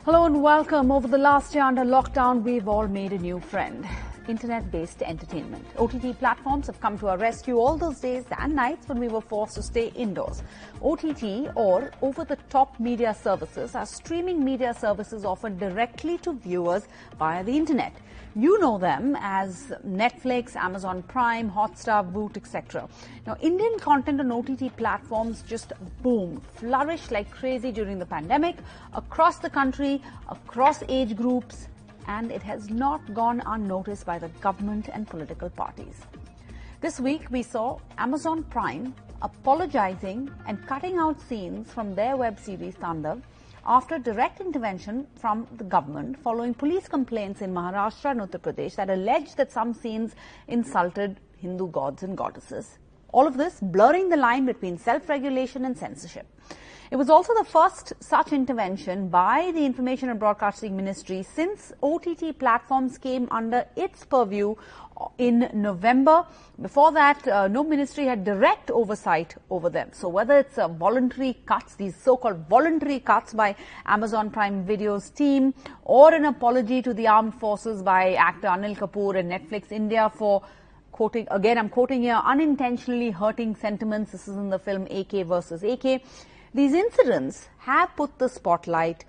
Hello and welcome. Over the last year under lockdown, we've all made a new friend. Internet-based entertainment. OTT platforms have come to our rescue all those days and nights when we were forced to stay indoors. OTT, or over-the-top media services, are streaming media services offered directly to viewers via the internet. You know them as Netflix, Amazon Prime, Hotstar, Voot, etc. Now, Indian content on OTT platforms just boomed, flourished like crazy during the pandemic, across the country, across age groups, and it has not gone unnoticed by the government and political parties. This week, we saw Amazon Prime apologizing and cutting out scenes from their web series Tandav after direct intervention from the government following police complaints in Maharashtra and Uttar Pradesh that alleged that some scenes insulted Hindu gods and goddesses. All of this blurring the line between self-regulation and censorship. It was also the first such intervention by the Information and Broadcasting Ministry since OTT platforms came under its purview in November. Before that, no ministry had direct oversight over them. So whether it's voluntary cuts, these so-called voluntary cuts by Amazon Prime Video's team, or an apology to the armed forces by actor Anil Kapoor and Netflix India for quoting, again I'm quoting here, unintentionally hurting sentiments. This is in the film AK versus AK. These incidents have put the spotlight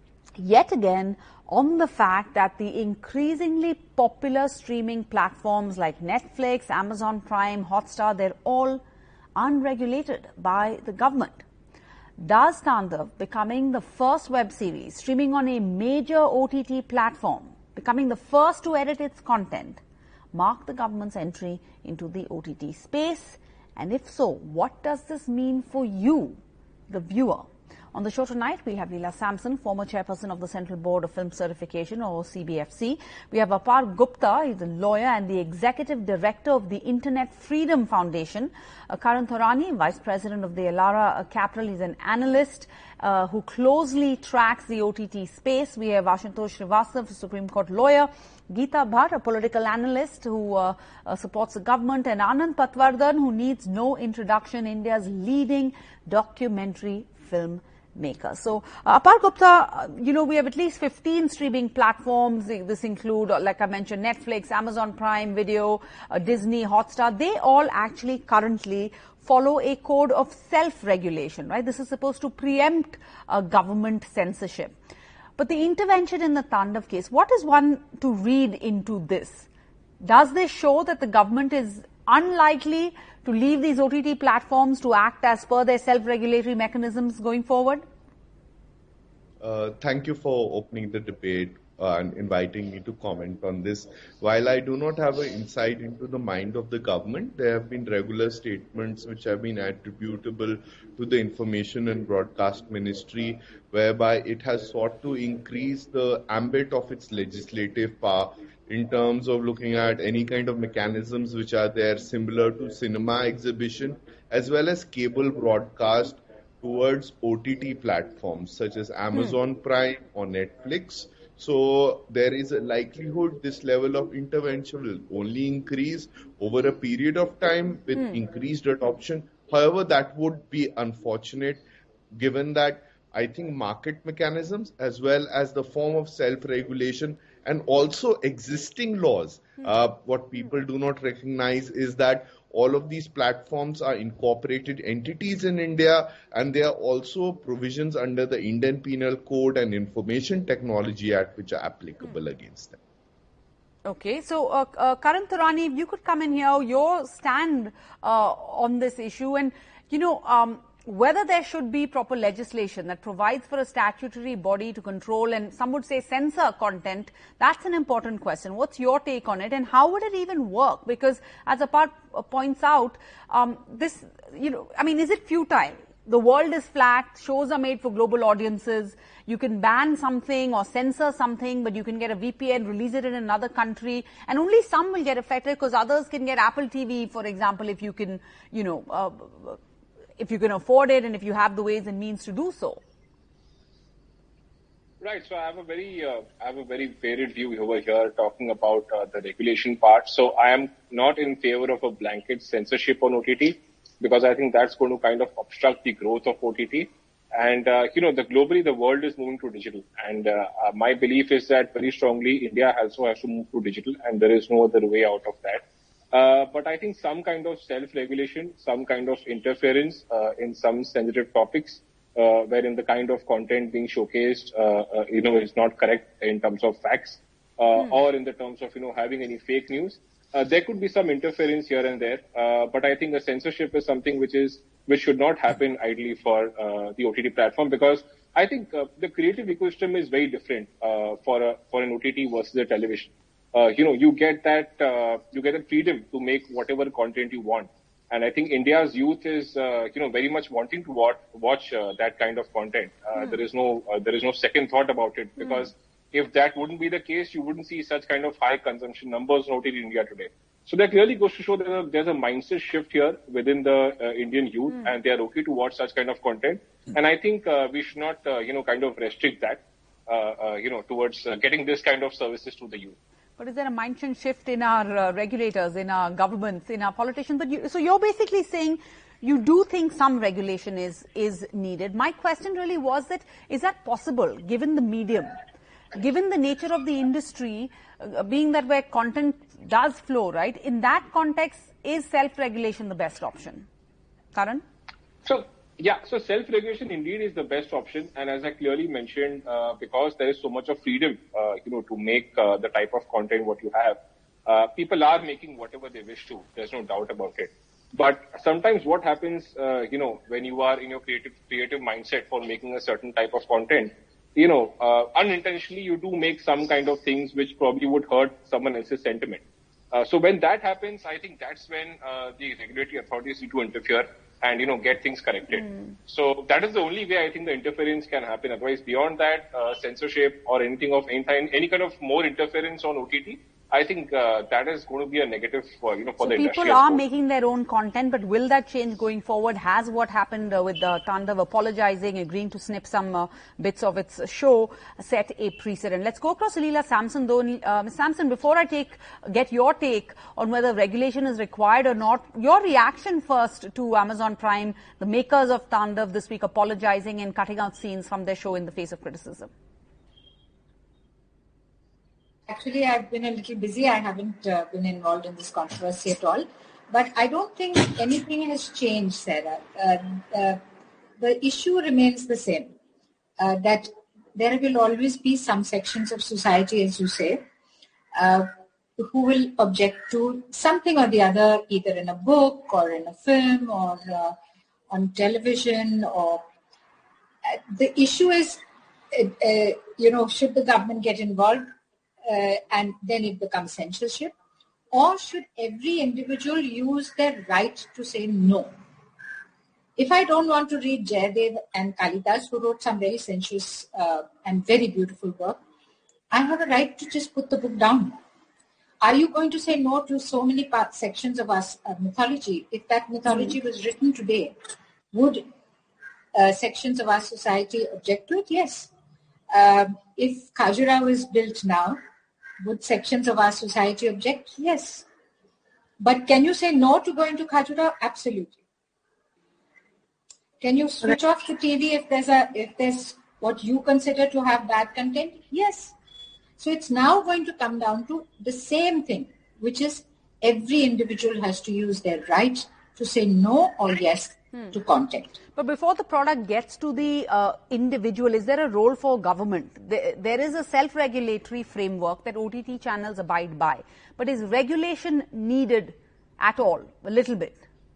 yet again on the fact that the increasingly popular streaming platforms like Netflix, Amazon Prime, Hotstar, they're all unregulated by the government. Does Tandav, becoming the first web series streaming on a major OTT platform, becoming the first to edit its content, mark the government's entry into the OTT space? And if so, what does this mean for you, the viewer? On the show tonight, we have Leela Sampson, former chairperson of the Central Board of Film Certification, or CBFC. We have Apar Gupta, he's a lawyer and the executive director of the Internet Freedom Foundation. Karan Thorani, vice president of the Elara Capital, he's an analyst who closely tracks the OTT space. We have Ashutosh Srivastava, a Supreme Court lawyer. Geeta Bhatt, a political analyst who supports the government, and Anand Patwardhan, who needs no introduction, India's leading documentary film maker. So, Apar Gupta, we have at least 15 streaming platforms. This include, like I mentioned, Netflix, Amazon Prime Video, Disney, Hotstar. They all actually currently follow a code of self-regulation, right? This is supposed to preempt government censorship. But the intervention in the Tandav case, what is one to read into this? Does this show that the government is unlikely to leave these OTT platforms to act as per their self-regulatory mechanisms going forward? Thank you for opening the debate and inviting me to comment on this. While I do not have an insight into the mind of the government, there have been regular statements which have been attributable to the Information and Broadcast Ministry, whereby it has sought to increase the ambit of its legislative power in terms of looking at any kind of mechanisms which are there similar to cinema exhibition as well as cable broadcast towards OTT platforms such as Amazon Prime or Netflix. So there is a likelihood this level of intervention will only increase over a period of time with increased adoption. However, that would be unfortunate given that I think market mechanisms as well as the form of self-regulation and also existing laws. What people do not recognize is that all of these platforms are incorporated entities in India, and there are also provisions under the Indian Penal Code and Information Technology Act which are applicable against them. Okay, so Karan Thorani, if you could come in here, your stand on this issue, and whether there should be proper legislation that provides for a statutory body to control and some would say censor content, that's an important question. What's your take on it, and how would it even work? Because as Apar points out, is it futile? The world is flat, shows are made for global audiences. You can ban something or censor something, but you can get a VPN, release it in another country, and only some will get affected because others can get Apple TV, for example, if you can, if you can afford it and if you have the ways and means to do so. Right. So I have a very varied view over here talking about the regulation part. So I am not in favor of a blanket censorship on OTT because I think that's going to kind of obstruct the growth of OTT. And, globally, the world is moving to digital. And my belief is that very strongly, India also has to move to digital, and there is no other way out of that. But I think some kind of self-regulation, some kind of interference in some sensitive topics, wherein the kind of content being showcased, is not correct in terms of facts, or in the terms of, having any fake news. There could be some interference here and there, but I think the censorship is something which should not happen ideally for the OTT platform, because I think the creative ecosystem is very different for an OTT versus a television. You get that freedom to make whatever content you want, and I think India's youth is very much wanting to watch that kind of content. There is no second thought about it, because if that wouldn't be the case, you wouldn't see such kind of high consumption numbers in OTT India today. So that clearly goes to show that there's a mindset shift here within the Indian youth, and they are okay to watch such kind of content. And I think we should not, kind of restrict that, towards getting this kind of services to the youth. But is there a mindset shift in our regulators, in our governments, in our politicians? So you're basically saying you do think some regulation is needed. My question really was that, is that possible given the medium? Given the nature of the industry, being that where content does flow, right? In that context, is self-regulation the best option? Karan? So self-regulation indeed is the best option. And as I clearly mentioned, because there is so much of freedom, to make the type of content what you have, people are making whatever they wish to. There's no doubt about it. But sometimes what happens, when you are in your creative mindset for making a certain type of content, unintentionally you do make some kind of things which probably would hurt someone else's sentiment. So when that happens, I think that's when the regulatory authorities need to interfere and, get things corrected. So that is the only way I think the interference can happen. Otherwise, beyond that, censorship or anything of any kind of more interference on OTT, I think that is going to be a negative for the industry. So people are making their own content, but will that change going forward? Has what happened with Tandav apologizing, agreeing to snip some bits of its show, set a precedent? Let's go across to Leela Samson, though. Ms. Samson, before I get your take on whether regulation is required or not, your reaction first to Amazon Prime, the makers of Tandav this week apologizing and cutting out scenes from their show in the face of criticism. Actually, I've been a little busy. I haven't been involved in this controversy at all. But I don't think anything has changed, Sarah. The issue remains the same, that there will always be some sections of society, as you say, who will object to something or the other, either in a book or in a film or on television. Or the issue is, should the government get involved? And then it becomes censorship, or should every individual use their right to say no? If I don't want to read Jayadev and Kalidas, who wrote some very sensuous and very beautiful work, I have a right to just put the book down. Are you going to say no to so many sections of our mythology? If that mythology was written today, would sections of our society object to it? Yes. If Khajuraho is built now, would sections of our society object? Yes. But can you say no to going to Khajuraho? Absolutely. Can you switch off the TV if there's what you consider to have bad content? Yes. So it's now going to come down to the same thing, which is every individual has to use their right to say no or yes to content. But before the product gets to the individual, is there a role for government? There is a self-regulatory framework that OTT channels abide by. But is regulation needed at all? A little bit?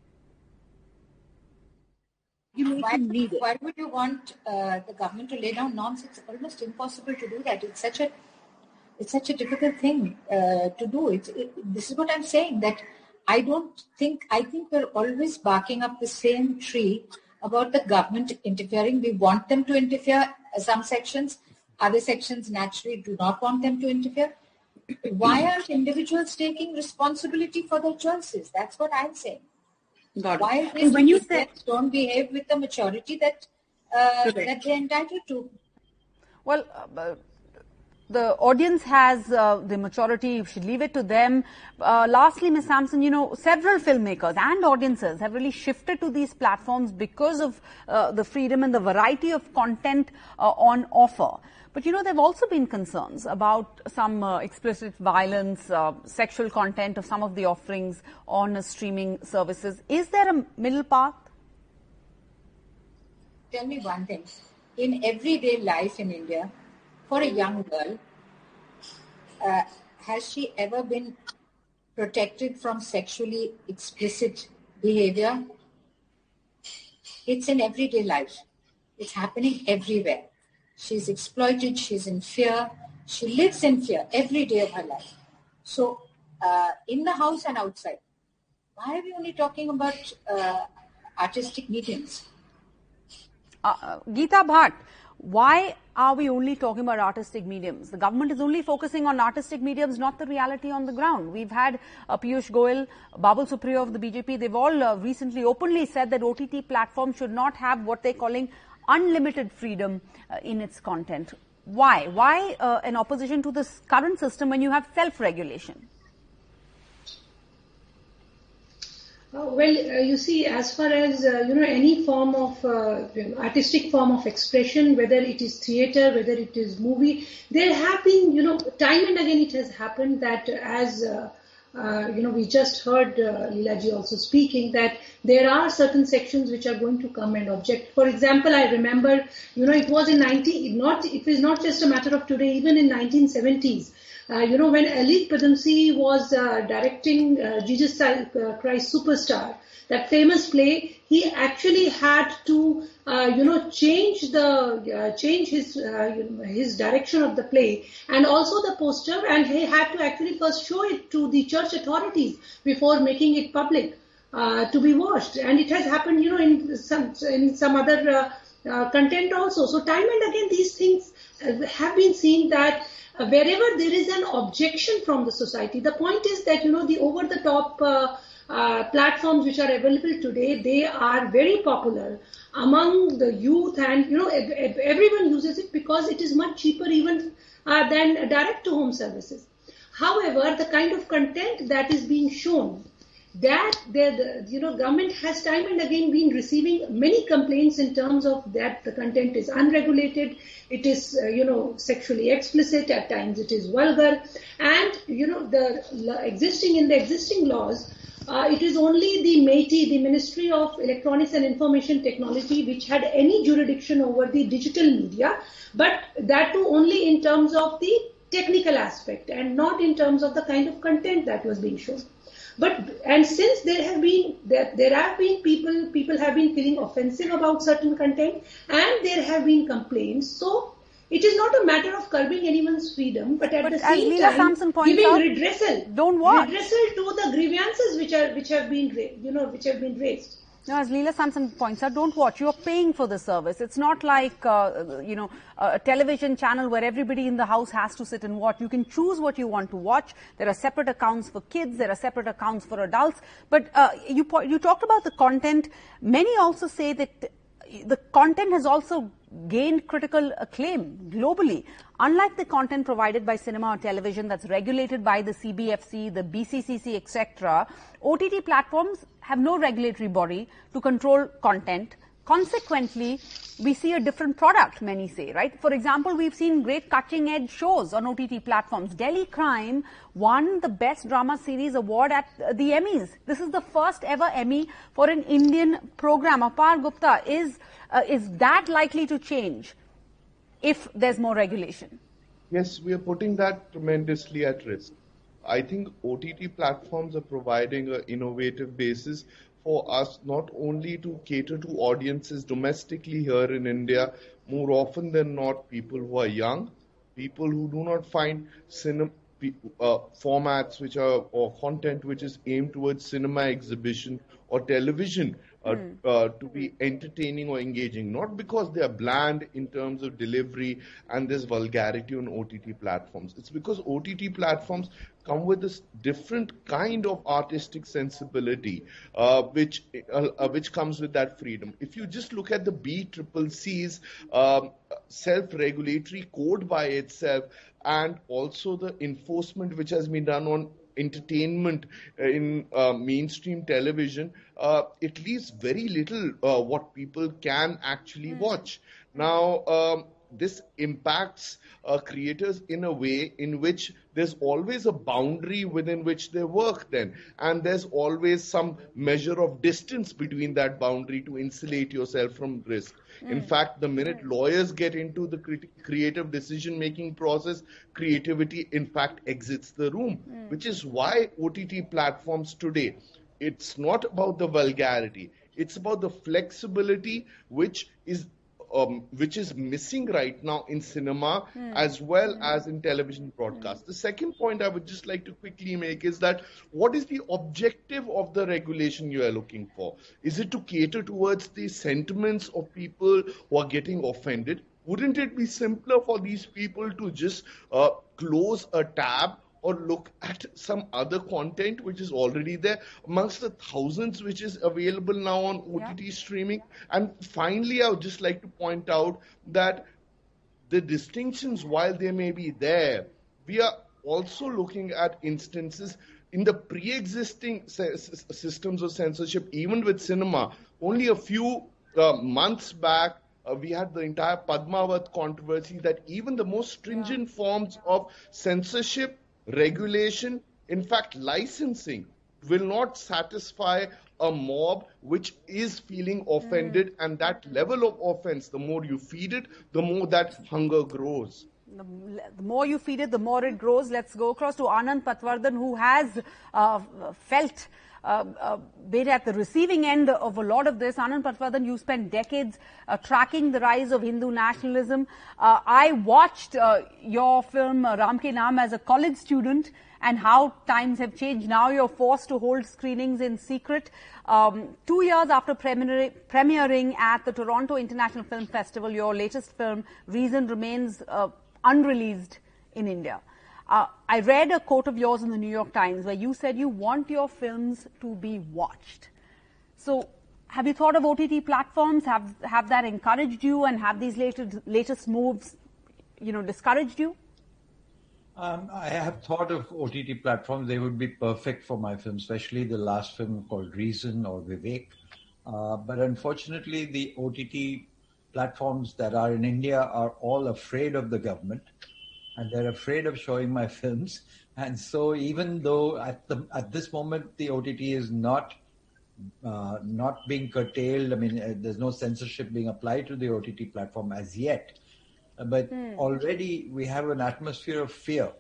Why would you want the government to lay down norms? It's almost impossible to do that. It's such a difficult thing to do. This is what I'm saying, that I think we're always barking up the same tree about the government interfering. We want them to interfere some sections. Other sections naturally do not want them to interfere. Why aren't individuals taking responsibility for their choices? That's what I'm saying. Why when you don't behave with the maturity that they're entitled to? Well, the audience has the maturity. You should leave it to them. Lastly, Ms. Samson, several filmmakers and audiences have really shifted to these platforms because of the freedom and the variety of content on offer. But, there have also been concerns about some explicit violence, sexual content of some of the offerings on streaming services. Is there a middle path? Tell me one thing. In everyday life in India, for a young girl, has she ever been protected from sexually explicit behavior? It's in everyday life. It's happening everywhere. She's exploited, she's in fear, she lives in fear every day of her life. So, in the house and outside, why are we only talking about artistic mediums? Geeta Bhatt, why are we only talking about artistic mediums? The government is only focusing on artistic mediums, not the reality on the ground. We've had Piyush Goyal, Babul Supriyo of the BJP, they've all recently openly said that OTT platforms should not have what they're calling unlimited freedom in its content. Why? Why an opposition to this current system when you have self-regulation? You see, as far as, any form of artistic form of expression, whether it is theatre, whether it is movie, there have been, time and again it has happened that as, we just heard Leelaji also speaking that there are certain sections which are going to come and object. For example, I remember, it was in it was not just a matter of today, even in 1970s. When Alit Padamsee was directing Jesus Christ Superstar, that famous play, he actually had to, change his direction of the play and also the poster, and he had to actually first show it to the church authorities before making it public to be watched. And it has happened, in some other content also. So time and again, these things have been seen that wherever there is an objection from the society, the point is that, the over-the-top platforms which are available today, they are very popular among the youth and, everyone uses it because it is much cheaper even than direct-to-home services. However, the kind of content that is being shown, that the government has time and again been receiving many complaints in terms of that the content is unregulated, it is sexually explicit, at times it is vulgar, and the existing laws, it is only the MeitY, the Ministry of Electronics and Information Technology, which had any jurisdiction over the digital media, but that too only in terms of the technical aspect and not in terms of the kind of content that was being shown. And since there have been people have been feeling offensive about certain content, and there have been complaints. So it is not a matter of curbing anyone's freedom, but at the same time giving redressal. Redressal to the grievances which have been raised. Now, as Leela Samson points out, don't watch. You're paying for the service. It's not like, a television channel where everybody in the house has to sit and watch. You can choose what you want to watch. There are separate accounts for kids. There are separate accounts for adults. But you talked about the content. Many also say that the content has also gained critical acclaim globally. Unlike the content provided by cinema or television that's regulated by the CBFC, the BCCC, etc., OTT platforms have no regulatory body to control content. Consequently, we see a different product, many say, right? For example, we've seen great cutting-edge shows on OTT platforms. Delhi Crime won the Best Drama Series award at the Emmys. This is the first ever Emmy for an Indian program. Apar Gupta, is that likely to change if there's more regulation? Yes, we are putting that tremendously at risk. I think OTT platforms are providing an innovative basis for us not only to cater to audiences domestically here in India, more often than not people who are young, people who do not find formats which are or content which is aimed towards cinema exhibition or television to be entertaining or engaging, not because they are bland in terms of delivery and there's vulgarity on OTT platforms. It's because OTT platforms come with this different kind of artistic sensibility, which comes with that freedom. If you just look at the BCCC's self-regulatory code by itself, and also the enforcement which has been done on entertainment in mainstream television, it leaves very little what people can actually watch. Now, this impacts creators in a way in which there's always a boundary within which they work then, and there's always some measure of distance between that boundary to insulate yourself from risk. In fact, the minute lawyers get into the creative decision-making process, creativity in fact exits the room, which is why OTT platforms today, it's not about the vulgarity, it's about the flexibility which is missing right now in cinema as well as in television broadcast. The second point I would just like to quickly make is that what is the objective of the regulation you are looking for? Is it to cater towards the sentiments of people who are getting offended? Wouldn't it be simpler for these people to just close a tab or look at some other content which is already there amongst the thousands which is available now on OTT streaming? And finally, I would just like to point out that the distinctions, while they may be there, we are also looking at instances in the pre-existing systems of censorship, even with cinema. Only a few months back, we had the entire Padmavat controversy that even the most stringent forms of censorship, regulation, in fact licensing, will not satisfy a mob which is feeling offended, and that level of offense, the more you feed it, the more that hunger grows. The more you feed it, the more it grows. Let's go across to Anand Patwardhan, who has felt been at the receiving end of a lot of this. Anand Patwardhan, you spent decades tracking the rise of Hindu nationalism. I watched your film Ram Ke Naam as a college student, and how times have changed. Now you're forced to hold screenings in secret. 2 years after premiering at the Toronto International Film Festival, your latest film, Reason, remains unreleased in India. I read a quote of yours in the New York Times where you said you want your films to be watched. So have you thought of OTT platforms? Have that encouraged you, and have these latest moves, discouraged you? I have thought of OTT platforms. They would be perfect for my film, especially the last film called Reason or Vivek. But unfortunately, the OTT platforms that are in India are all afraid of the government, and they're afraid of showing my films. And so even though at this moment the OTT is not being curtailed, I mean, there's no censorship being applied to the OTT platform as yet, but already we have an atmosphere of fear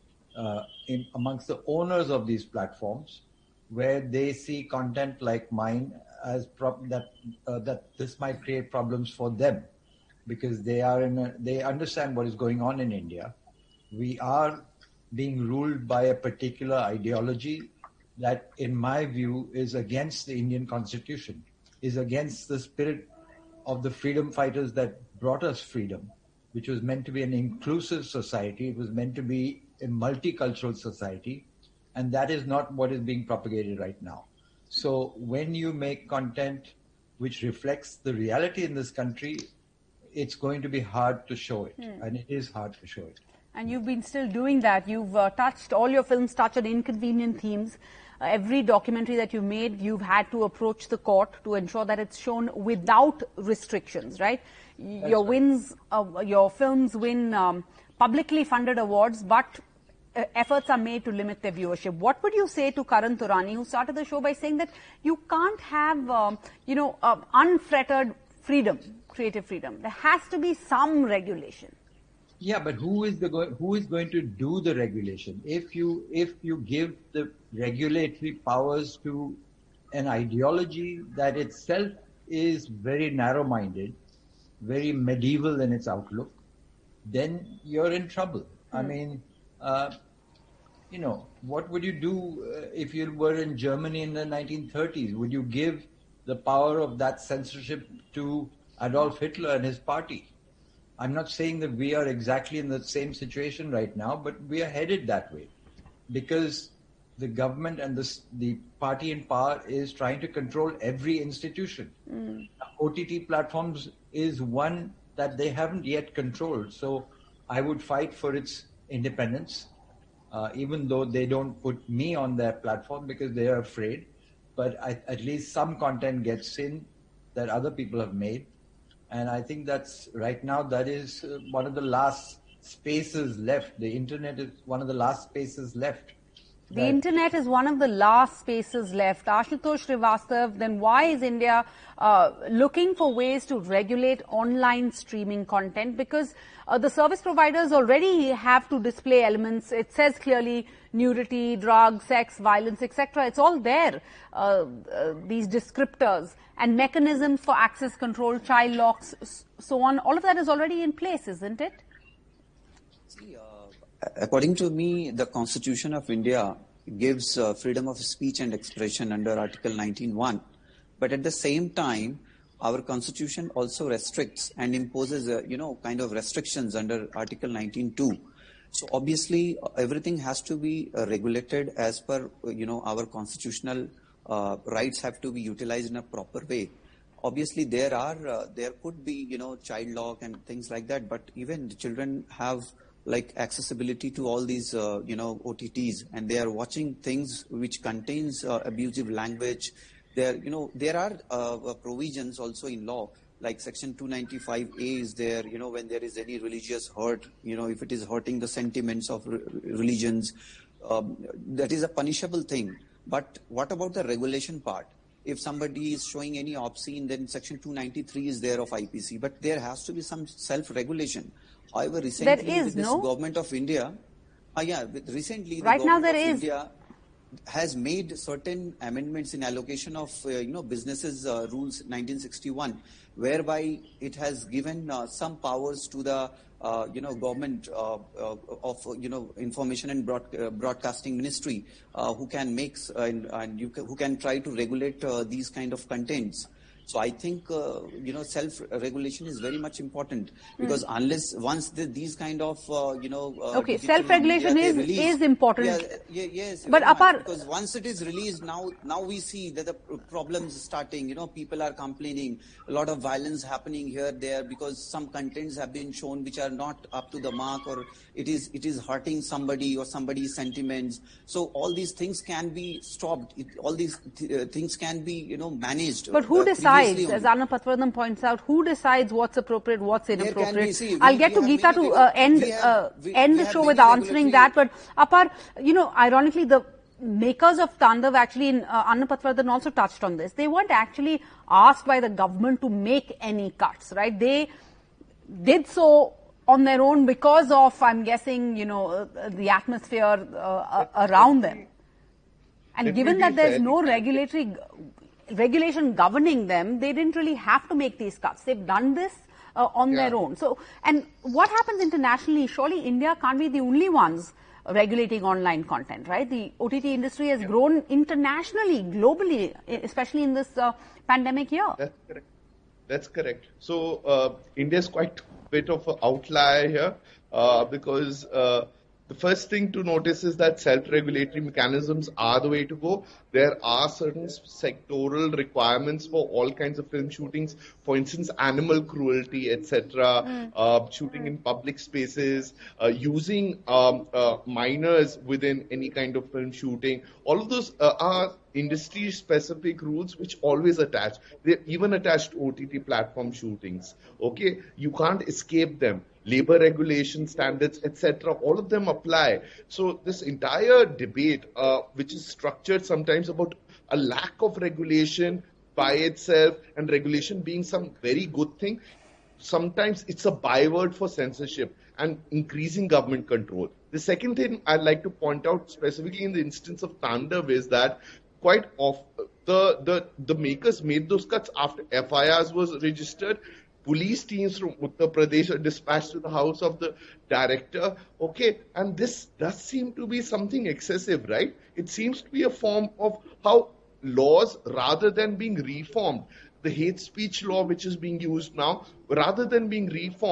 amongst the owners of these platforms, where they see content like mine as that this might create problems for them, because they understand what is going on in India. We are being ruled by a particular ideology that, in my view, is against the Indian Constitution, is against the spirit of the freedom fighters that brought us freedom, which was meant to be an inclusive society. It was meant to be a multicultural society, and that is not what is being propagated right now. So when you make content which reflects the reality in this country, it's going to be hard to show it, and it is hard to show it. And you've been still doing that. You've all your films touch on inconvenient themes. Every documentary that you made, you've had to approach the court to ensure that it's shown without restrictions, right? Your films win publicly funded awards, but efforts are made to limit their viewership. What would you say to Karan Turani, who started the show by saying that you can't have, unfettered freedom, creative freedom? There has to be some regulation. Yeah, but who is going to do the regulation? If you give the regulatory powers to an ideology that itself is very narrow-minded, very medieval in its outlook, then you're in trouble. I mean, what would you do if you were in Germany in the 1930s? Would you give the power of that censorship to Adolf Hitler and his party? I'm not saying that we are exactly in the same situation right now, but we are headed that way. because the government and the party in power is trying to control every institution. OTT platforms is one that they haven't yet controlled. So I would fight for its independence, even though they don't put me on their platform because they are afraid. But at least some content gets in that other people have made. And I think that's right now, that is one of the last spaces left. The internet is one of the last spaces left. The internet is one of the last spaces left. Ashutosh Srivastav, then why is India looking for ways to regulate online streaming content? Because the service providers already have to display elements. It says clearly nudity, drugs, sex, violence, etc. It's all there, these descriptors and mechanisms for access control, child locks, so on. All of that is already in place, isn't it? See, according to me, the Constitution of India gives freedom of speech and expression under Article 19(1). But at the same time, our Constitution also restricts and imposes, kind of restrictions under Article 19(2). So obviously, everything has to be regulated as per, our constitutional rights have to be utilized in a proper way. Obviously, there could be, child lock and things like that. But even the children have accessibility to all these, OTTs, and they are watching things which contains abusive language. There are provisions also in law, like Section 295A is there, when there is any religious hurt, if it is hurting the sentiments of religions, that is a punishable thing. But what about the regulation part? If somebody is showing any obscene, then Section 293 is there of IPC, but there has to be some self-regulation. However, recently with this government of India, recently right the now government there of is. India has made certain amendments in allocation of businesses rules 1961, whereby it has given some powers to the government of information and broadcasting ministry, who can make who can try to regulate these kind of contents. So I think self-regulation is very much important, because once these kind of self-regulation is important. Yes. But Apar, because once it is released, now we see that the problems starting. People are complaining, a lot of violence happening here there, because some contents have been shown which are not up to the mark, or it is hurting somebody or somebody's sentiments. So all these things can be stopped. All these things can be managed. But who decides? As Arnab Patwardhan points out, who decides what's appropriate, what's inappropriate? I'll get to Geeta to end the show with answering that. But Apar, ironically, the makers of Tandav actually, Arnab Patwardhan also touched on this. They weren't actually asked by the government to make any cuts, right? They did so on their own because of, I'm guessing, the atmosphere around them. And given that there's no regulation governing them, they didn't really have to make these cuts. They've done this on their own. So, and what happens internationally? Surely India can't be the only ones regulating online content, right? The OTT industry has grown internationally, globally, especially in this pandemic year. That's correct. So India is quite a bit of an outlier here, because the first thing to notice is that self-regulatory mechanisms are the way to go. There are certain sectoral requirements for all kinds of film shootings. For instance, animal cruelty, etc., shooting in public spaces, using minors within any kind of film shooting. All of those are industry-specific rules which always attach. They're even attached to OTT platform shootings. Okay, you can't escape them. Labor regulation standards, etc., all of them apply. So this entire debate, which is structured sometimes about a lack of regulation by itself and regulation being some very good thing, sometimes it's a byword for censorship and increasing government control. The second thing I'd like to point out, specifically in the instance of Tandav, is that quite often the makers made those cuts after FIRs was registered. Police teams from Uttar Pradesh are dispatched to the house of the director. Okay, and this does seem to be something excessive, right? It seems to be a form of how laws, rather than being reformed, the hate speech law which is being used now, rather than being reformed,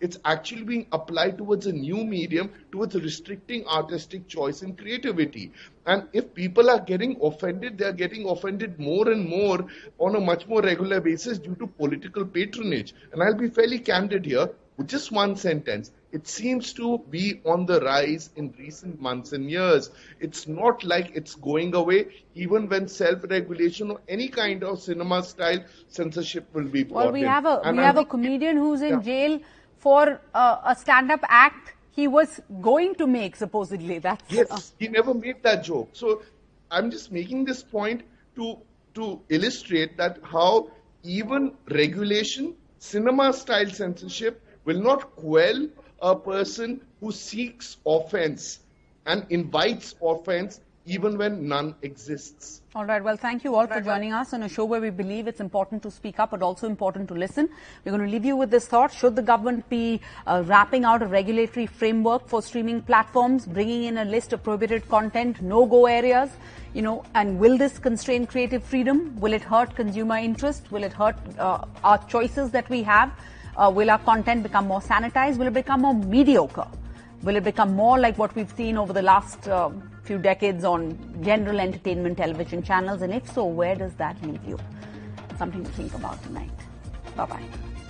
It's actually being applied towards a new medium, towards restricting artistic choice and creativity. And if people are getting offended, they are getting offended more and more on a much more regular basis due to political patronage. And I'll be fairly candid here with just one sentence. It seems to be on the rise in recent months and years. It's not like it's going away, even when self-regulation or any kind of cinema-style censorship will be brought in. We have a comedian who's in jail for a stand-up act he was going to make, supposedly. Yes, he never made that joke. So I'm just making this point to illustrate that how even regulation, cinema-style censorship will not quell a person who seeks offense and invites offense even when none exists. All right. Well, thank you all for joining us on a show where we believe it's important to speak up, but also important to listen. We're going to leave you with this thought. Should the government be wrapping out a regulatory framework for streaming platforms, bringing in a list of prohibited content, no-go areas, and will this constrain creative freedom? Will it hurt consumer interest? Will it hurt our choices that we have? Will our content become more sanitized? Will it become more mediocre? Will it become more like what we've seen over the last few decades on general entertainment television channels? And if so, where does that leave you? Something to think about tonight. Bye-bye.